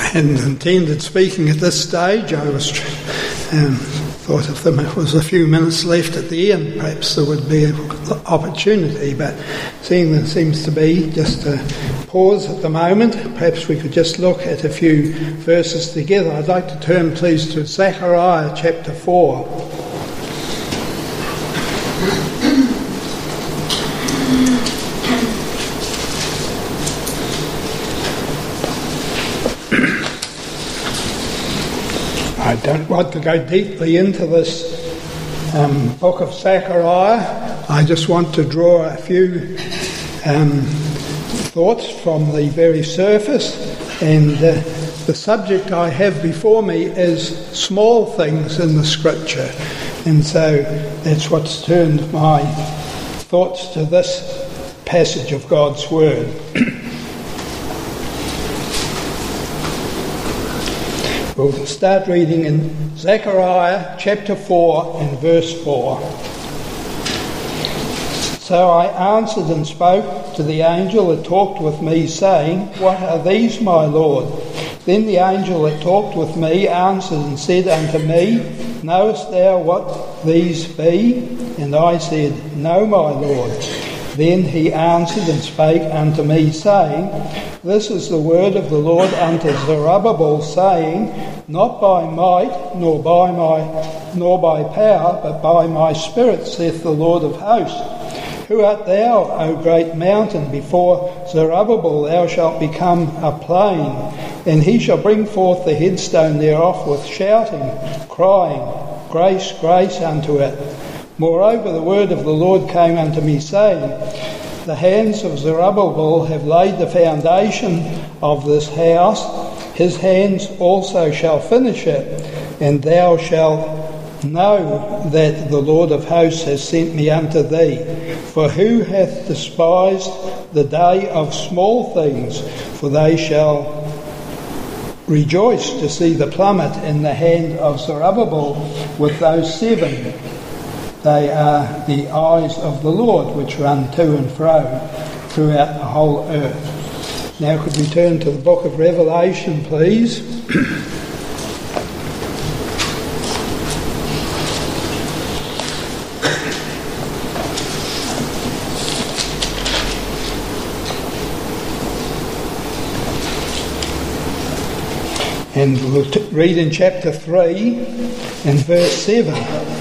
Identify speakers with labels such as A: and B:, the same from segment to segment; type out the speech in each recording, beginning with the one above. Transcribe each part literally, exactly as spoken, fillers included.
A: hadn't intended speaking at this stage. I was um, thought if there was a few minutes left at the end, perhaps there would be an opportunity, but seeing there seems to be just a pause at the moment, perhaps we could just look at a few verses together. I'd like to turn please to Zechariah chapter four. I don't want to go deeply into this um, book of Zechariah. I just want to draw a few um, thoughts from the very surface, and uh, the subject I have before me is small things in the Scripture, and so that's what's turned my thoughts to this passage of God's Word. We'll start reading in Zechariah chapter four and verse four. So I answered and spoke to the angel that talked with me, saying, What are these, my Lord? Then the angel that talked with me answered and said unto me, Knowest thou what these be? And I said, No, my Lord. Then he answered and spake unto me, saying, This is the word of the Lord unto Zerubbabel, saying, Not by might, nor by my, nor by power, but by my Spirit, saith the Lord of hosts. Who art thou, O great mountain? Before Zerubbabel thou shalt become a plain, and he shall bring forth the headstone thereof with shouting, crying, Grace, grace unto it. Moreover, the word of the Lord came unto me, saying, The hands of Zerubbabel have laid the foundation of this house. His hands also shall finish it, and thou shalt know that the Lord of hosts has sent me unto thee. For who hath despised the day of small things? For they shall rejoice to see the plummet in the hand of Zerubbabel with those seven. They are the eyes of the Lord, which run to and fro throughout the whole earth. Now could we turn to the book of Revelation, please? And we'll t- read in chapter three and verse seven.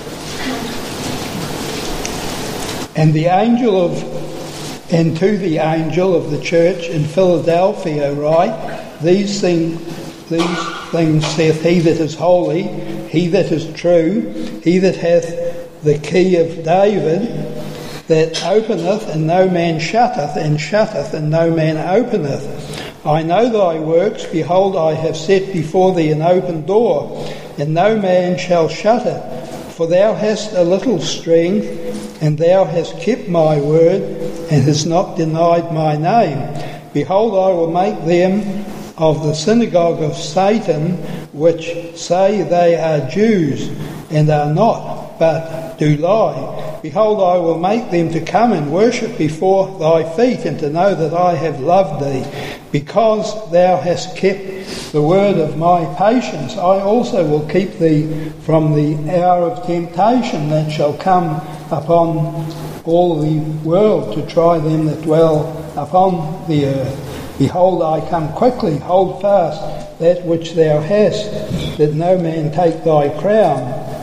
A: And the angel of, and to the angel of the church in Philadelphia write, These things, these things saith he that is holy, he that is true, he that hath the key of David, that openeth and no man shutteth, and shutteth and no man openeth. I know thy works, behold, I have set before thee an open door, and no man shall shut it. For thou hast a little strength, and thou hast kept my word, and hast not denied my name. Behold, I will make them of the synagogue of Satan, which say they are Jews, and are not, but do lie. Behold, I will make them to come and worship before thy feet, and to know that I have loved thee. Because thou hast kept the word of my patience, I also will keep thee from the hour of temptation that shall come upon all the world to try them that dwell upon the earth. Behold, I come quickly, hold fast that which thou hast, that no man take thy crown.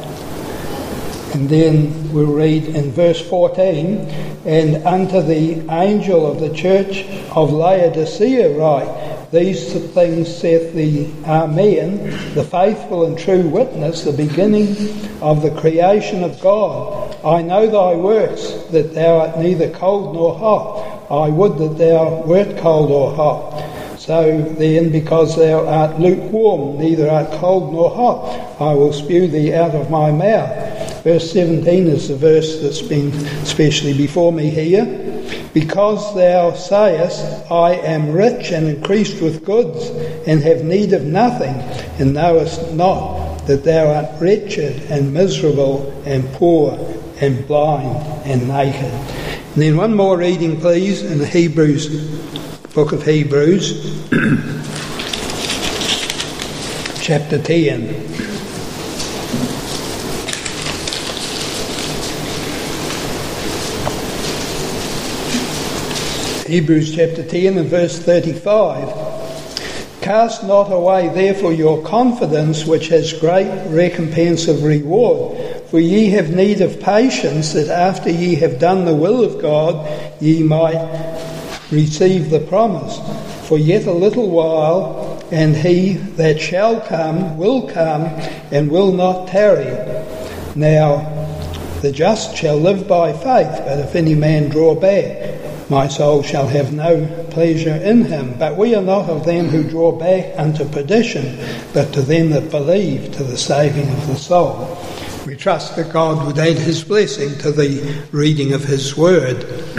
A: And then we'll read in verse fourteen, And unto the angel of the church of Laodicea write, These things saith the Amen, the faithful and true witness, the beginning of the creation of God. I know thy works, that thou art neither cold nor hot. I would that thou wert cold or hot. So then, because thou art lukewarm, neither art cold nor hot, I will spew thee out of my mouth. Verse seventeen is the verse that's been especially before me here. Because thou sayest, I am rich and increased with goods, and have need of nothing, and knowest not that thou art wretched and miserable and poor and blind and naked. And then one more reading, please, in the Hebrews, book of Hebrews. chapter ten. Hebrews chapter ten and verse thirty-five. Cast not away therefore your confidence, which has great recompense of reward. For ye have need of patience, that after ye have done the will of God, ye might receive the promise. For yet a little while, and he that shall come will come, and will not tarry. Now the just shall live by faith, but if any man draw back, my soul shall have no pleasure in him. But we are not of them who draw back unto perdition, but to them that believe to the saving of the soul. We trust that God would add his blessing to the reading of his word.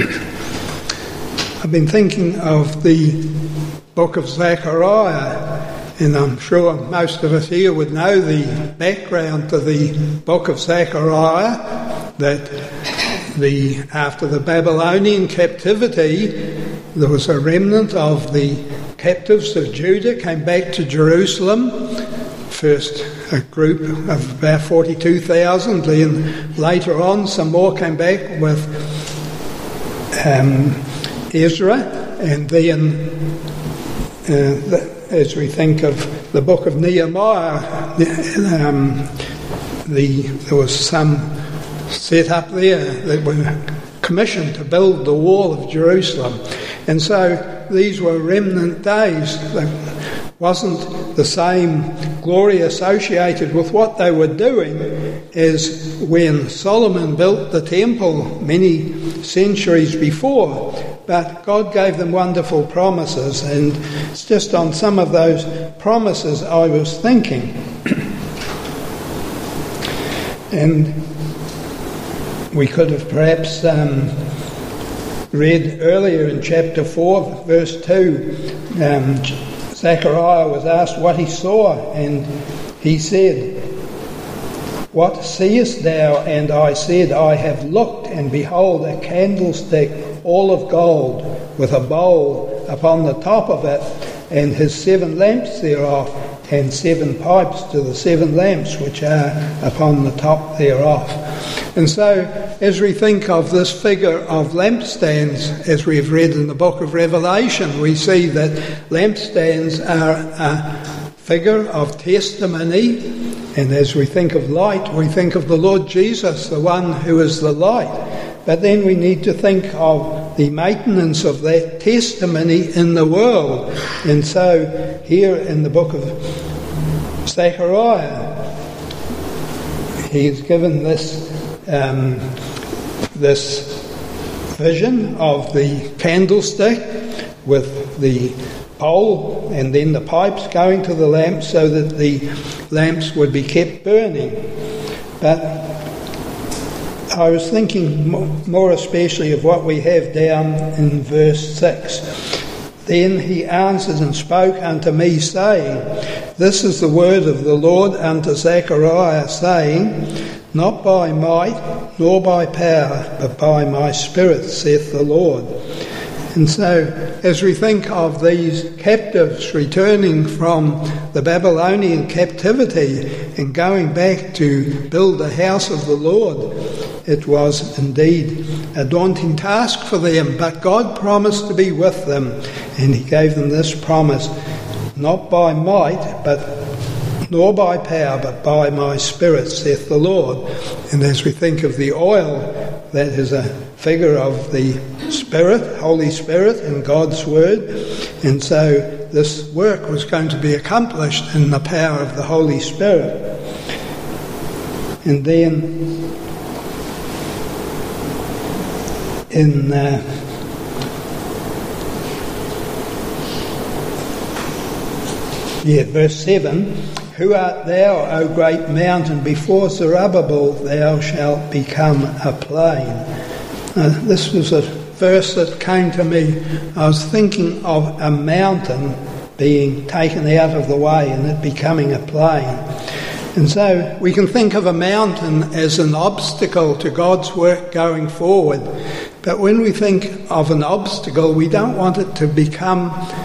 A: I've been thinking of the book of Zechariah, and I'm sure most of us here would know the background to the book of Zechariah, that The, after the Babylonian captivity, there was a remnant of the captives of Judah came back to Jerusalem. First a group of about forty-two thousand, then later on some more came back with um, Ezra, and then uh, the, as we think of the book of Nehemiah, um, the, there was some set up there that were commissioned to build the wall of Jerusalem. And so these were remnant days. There wasn't the same glory associated with what they were doing as when Solomon built the temple many centuries before. But God gave them wonderful promises, and it's just on some of those promises I was thinking. And we could have perhaps um, read earlier in chapter four, verse two, um, Zechariah was asked what he saw, and he said, "What seest thou?" And I said, "I have looked, and behold, a candlestick all of gold, with a bowl upon the top of it, and his seven lamps thereof, and seven pipes to the seven lamps which are upon the top thereof." And so, as we think of this figure of lampstands, as we've read in the book of Revelation, we see that lampstands are a figure of testimony. And as we think of light, we think of the Lord Jesus, the one who is the light. But then we need to think of the maintenance of that testimony in the world. And so, here in the book of Zechariah, he is given this Um, this vision of the candlestick with the bowl and then the pipes going to the lamps so that the lamps would be kept burning. But I was thinking more especially of what we have down in verse six. Then he answered and spoke unto me, saying, This is the word of the Lord unto Zechariah, saying, Not by might, nor by power, but by my Spirit, saith the Lord. And so, as we think of these captives returning from the Babylonian captivity and going back to build the house of the Lord, it was indeed a daunting task for them, but God promised to be with them, and he gave them this promise, not by might, but nor by power, but by my Spirit, saith the Lord. And as we think of the oil, that is a figure of the Spirit, Holy Spirit, and God's Word. And so this work was going to be accomplished in the power of the Holy Spirit. And then in uh, yeah, verse seven, Who art thou, O great mountain? Before Zerubbabel thou shalt become a plain. Uh, this was a verse that came to me. I was thinking of a mountain being taken out of the way and it becoming a plain. And so we can think of a mountain as an obstacle to God's work going forward. But when we think of an obstacle, we don't want it to become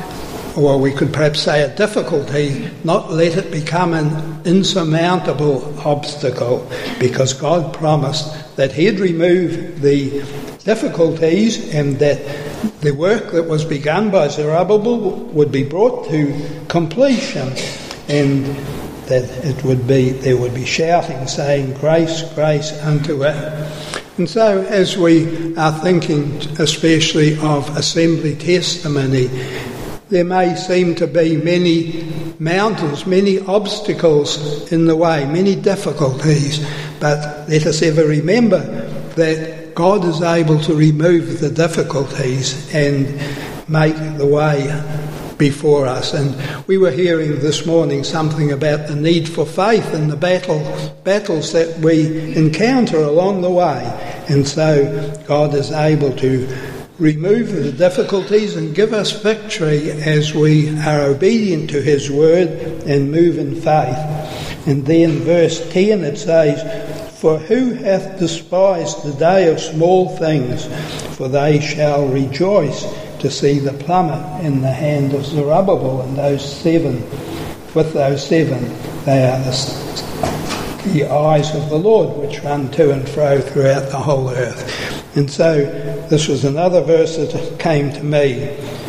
A: or we could perhaps say a difficulty, not let it become an insurmountable obstacle, because God promised that he'd remove the difficulties and that the work that was begun by Zerubbabel would be brought to completion, and that it would be there would be shouting saying, "Grace, grace unto us." And so as we are thinking especially of assembly testimony, there may seem to be many mountains, many obstacles in the way, many difficulties, but let us ever remember that God is able to remove the difficulties and make the way before us. And we were hearing this morning something about the need for faith in the battle, battles that we encounter along the way. And so God is able to remove the difficulties and give us victory as we are obedient to his word and move in faith. And then verse ten it says, "For who hath despised the day of small things? For they shall rejoice to see the plummet in the hand of Zerubbabel." And those seven, with those seven, they are the, the eyes of the Lord which run to and fro throughout the whole earth. And so this was another verse that came to me.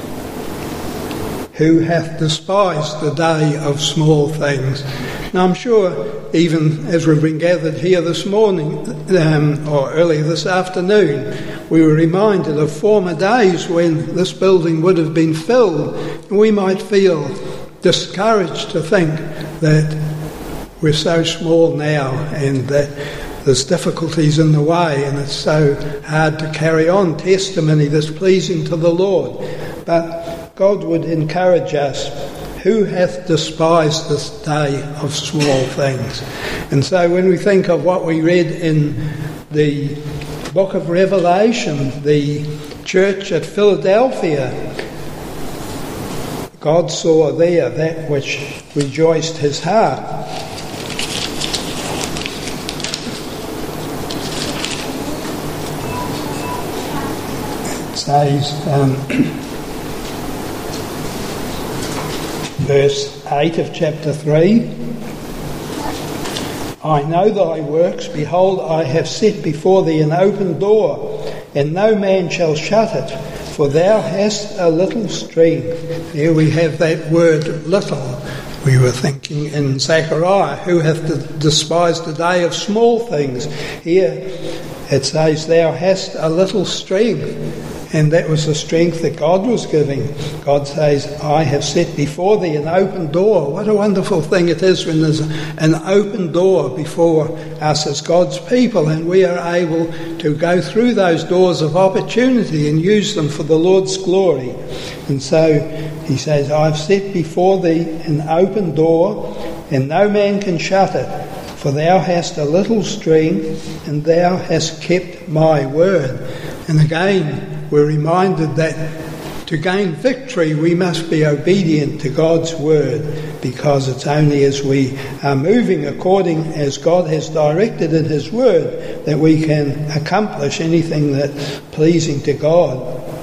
A: Who hath despised the day of small things? Now I'm sure even as we've been gathered here this morning, um, or earlier this afternoon, we were reminded of former days when this building would have been filled, and we might feel discouraged to think that we're so small now and that there's difficulties in the way and it's so hard to carry on testimony that's pleasing to the Lord. But God would encourage us, who hath despised this day of small things? And so when we think of what we read in the book of Revelation, the church at Philadelphia, God saw there that which rejoiced his heart. It says, um, verse eight of chapter three, "I know thy works, behold, I have set before thee an open door, and no man shall shut it, for thou hast a little strength." Here we have that word little. We were thinking in Zechariah, who hath despised the day of small things? Here it says, thou hast a little strength. And that was the strength that God was giving. God says, I have set before thee an open door. What a wonderful thing it is when there's an open door before us as God's people, and we are able to go through those doors of opportunity and use them for the Lord's glory. And so he says, I've set before thee an open door, and no man can shut it. For thou hast a little strength, and thou hast kept my word. And again, we're reminded that to gain victory, we must be obedient to God's word, because it's only as we are moving according as God has directed in his word that we can accomplish anything that's pleasing to God.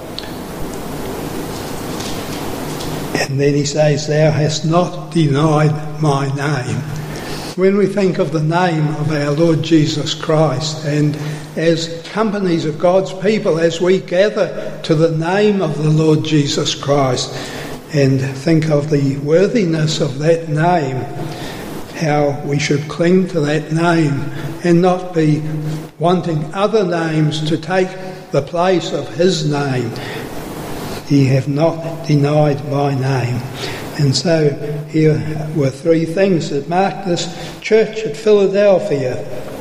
A: And then he says, thou hast not denied my name. When we think of the name of our Lord Jesus Christ, and as companies of God's people, as we gather to the name of the Lord Jesus Christ and think of the worthiness of that name, how we should cling to that name and not be wanting other names to take the place of his name. Ye have not denied my name. And so here were three things that marked this church at Philadelphia.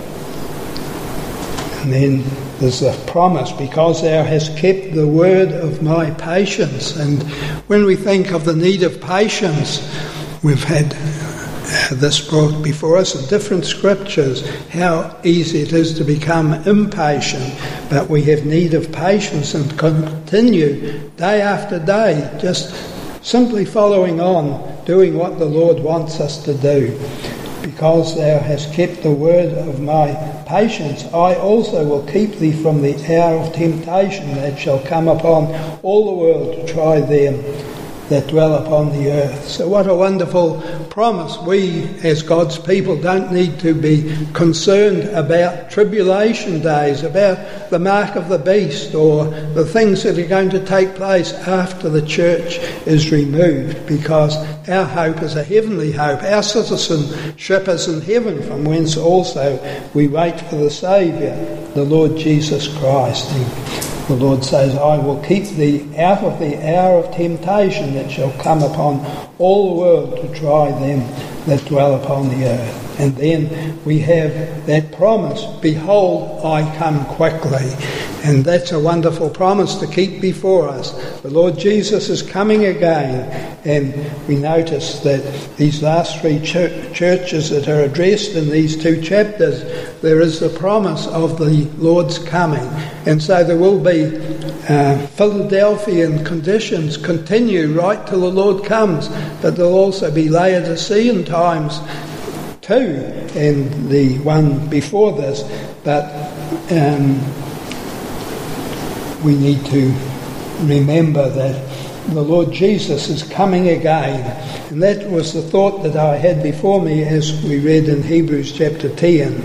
A: And then there's a promise, because thou hast kept the word of my patience. And when we think of the need of patience, we've had this brought before us in different scriptures, how easy it is to become impatient. But we have need of patience and continue day after day, just simply following on, doing what the Lord wants us to do. Because thou hast kept the word of my patience, I also will keep thee from the hour of temptation that shall come upon all the world to try them that dwell upon the earth. So what a wonderful promise. We, as God's people, don't need to be concerned about tribulation days, about the mark of the beast, or the things that are going to take place after the church is removed, because our hope is a heavenly hope. Our citizenship is in heaven, from whence also we wait for the Saviour, the Lord Jesus Christ. The Lord says, I will keep thee out of the hour of temptation that shall come upon all the world to try them that dwell upon the earth. And then we have that promise, behold, I come quickly. And that's a wonderful promise to keep before us. The Lord Jesus is coming again. And we notice that these last three ch- churches that are addressed in these two chapters, there is the promise of the Lord's coming. And so there will be uh, Philadelphian conditions continue right till the Lord comes. But there'll also be Laodicean times too, and the one before this. But um, we need to remember that the Lord Jesus is coming again. And that was the thought that I had before me as we read in Hebrews chapter ten.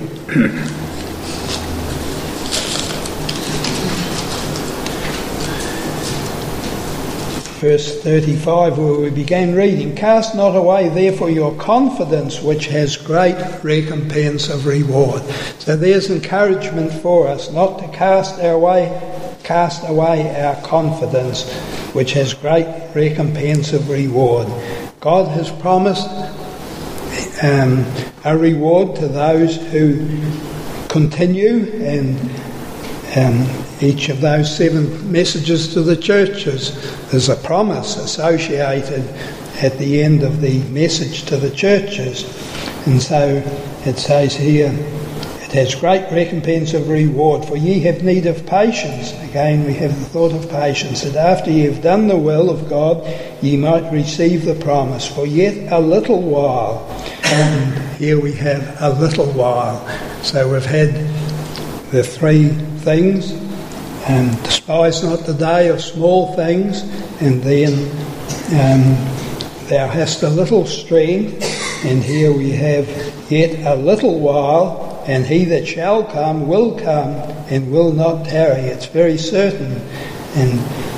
A: Verse thirty-five, where we began reading, cast not away therefore your confidence, which has great recompense of reward. So there's encouragement for us not to cast our way, cast away our confidence, which has great recompense of reward. God has promised um, a reward to those who continue, and um, each of those seven messages to the churches, there's a promise associated at the end of the message to the churches. And so it says here, it has great recompense of reward, for ye have need of patience. Again, we have the thought of patience, that after ye have done the will of God, ye might receive the promise. For yet a little while, and here we have a little while. So we've had the three things, and despise not the day of small things, and then um, thou hast a little strength, and here we have yet a little while, and he that shall come will come and will not tarry. It's very certain. And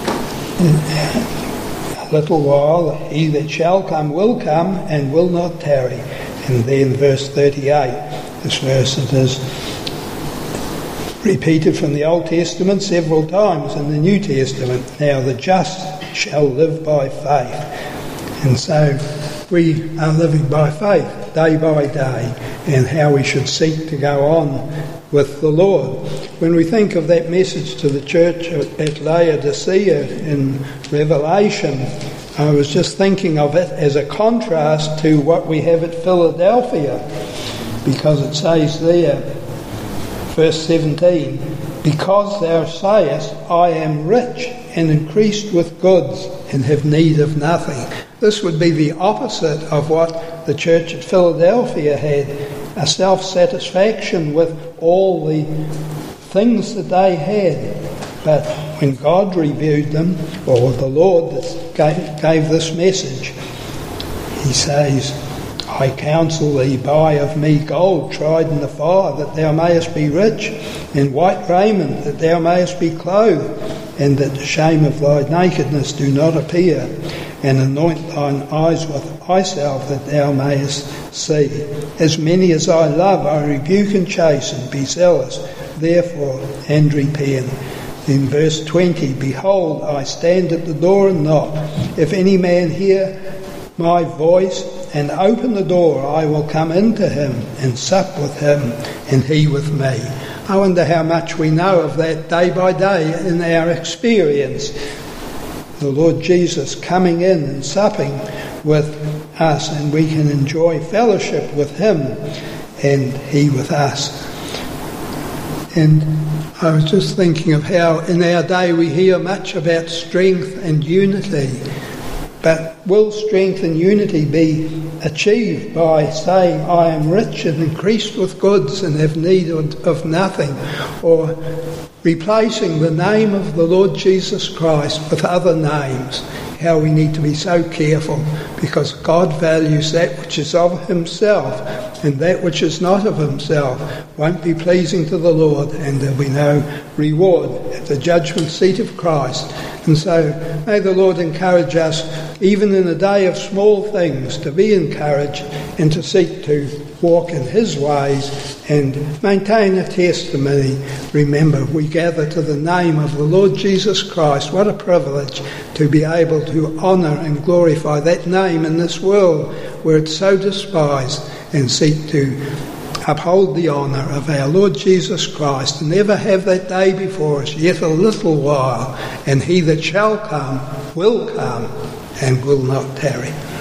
A: a little while, he that shall come will come and will not tarry. And then verse thirty-eight, this verse it is repeated from the Old Testament several times in the New Testament. Now the just shall live by faith. And so we are living by faith day by day, and how we should seek to go on with the Lord. When we think of that message to the church at Laodicea in Revelation, I was just thinking of it as a contrast to what we have at Philadelphia, because it says there, verse seventeen, because thou sayest, I am rich and increased with goods and have need of nothing. This would be the opposite of what the church at Philadelphia had, a self-satisfaction with all the things that they had. But when God reviewed them, or the Lord that gave, gave this message, he says, I counsel thee, buy of me gold tried in the fire, that thou mayest be rich, and white raiment, that thou mayest be clothed, and that the shame of thy nakedness do not appear, and anoint thine eyes with eye salve, that thou mayest see. As many as I love, I rebuke and chasten. Be zealous, therefore, and repent. In verse twenty, behold, I stand at the door and knock. If any man hear my voice and open the door, I will come into him and sup with him and he with me. I wonder how much we know of that day by day in our experience. The Lord Jesus coming in and supping with us, and we can enjoy fellowship with him and he with us. And I was just thinking of how in our day we hear much about strength and unity. But will strength and unity be achieved by saying, I am rich and increased with goods and have need of nothing? Or replacing the name of the Lord Jesus Christ with other names? how we need to be so careful, because God values that which is of himself, and that which is not of himself won't be pleasing to the Lord, and there'll be no reward at the judgment seat of Christ. And so may the Lord encourage us, even in a day of small things, to be encouraged and to seek to walk in his ways and maintain a testimony. Remember, we gather to the name of the Lord Jesus Christ. What a privilege to be able to honour and glorify that name in this world where it's so despised, and seek to uphold the honour of our Lord Jesus Christ, and ever have that day before us, yet a little while, and he that shall come will come and will not tarry.